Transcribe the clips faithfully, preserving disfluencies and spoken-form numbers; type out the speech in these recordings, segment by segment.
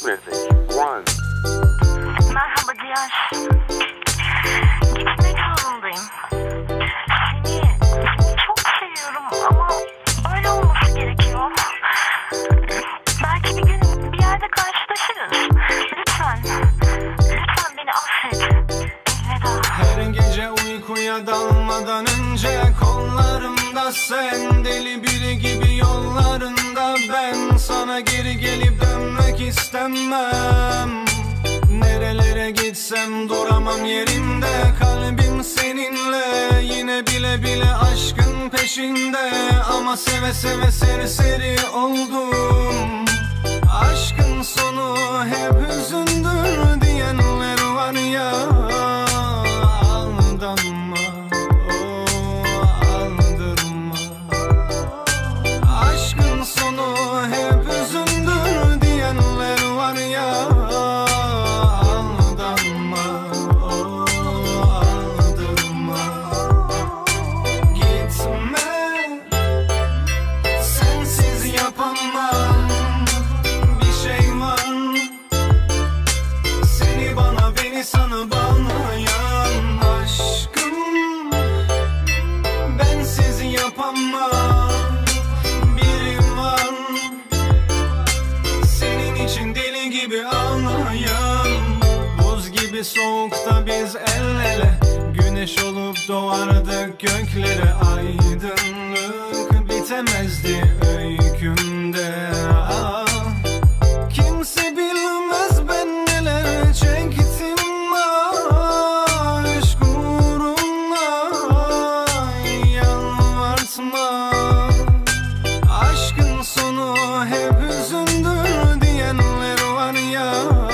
Music One. Merhaba Cihan. Gitmek zorundayım. Seni çok seviyorum ama öyle olması gerekiyor. Belki bir gün bir yerde karşılaşırız. Lütfen. Lütfen beni affet. Elveda. Her gece uykuya dalmadan önce kollarımda sen, deli biri gibi yollarında ben. Sana geri gelip dönmek istemem. Nerelere gitsem duramam yerimde. Kalbim seninle, yine bile bile aşkın peşinde. Ama seve seve serseri oldum. Aşkın sonu hep hüzündür diyenler var ya. Aldanma, oh, aldırma. Aşkın sonu hep hüzündür diyenler var ya. Aldanma, oh, aldırma. Gitme, sensiz yapamam. Bir şey var, seni bana, beni sana bağlayan. Aşkım, bensiz yapamam. Biri var, senin için deli gibi ağlayan. Buz gibi soğukta biz el ele, güneş olup doğardık göklere. Aydınlık bitemezdi öykümde. Ah, kimse bilmez ben neler çektim aşk uğruna. Yalvartma, aşkın sonu hep hüzündür diyenler var ya.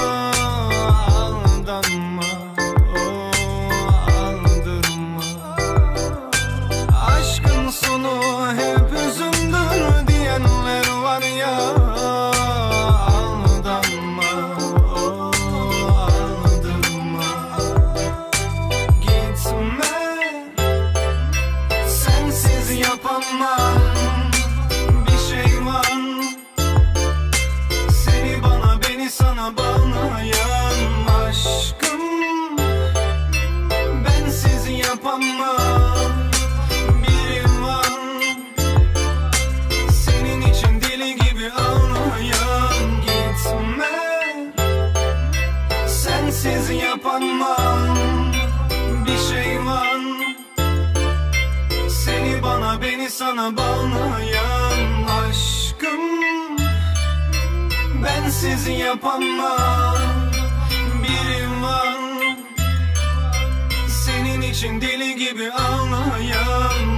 Aldanma, oh, aldırma. Aşkın sonu hep hüzündür diyenler var ya. Aldanma, oh, aldırma. Gitme, sensiz yapamam. Bir şey var, seni bana, beni sana bağlayan. Aşkım, bensiz yapamam. Biri var, senin için deli gibi ağlayan. Gitme, sensiz yapamam. Bir şey var, seni bana, beni sana bağlayan. Aşkım, bensiz yapamam. Biri var, senin için deli gibi ağlayan.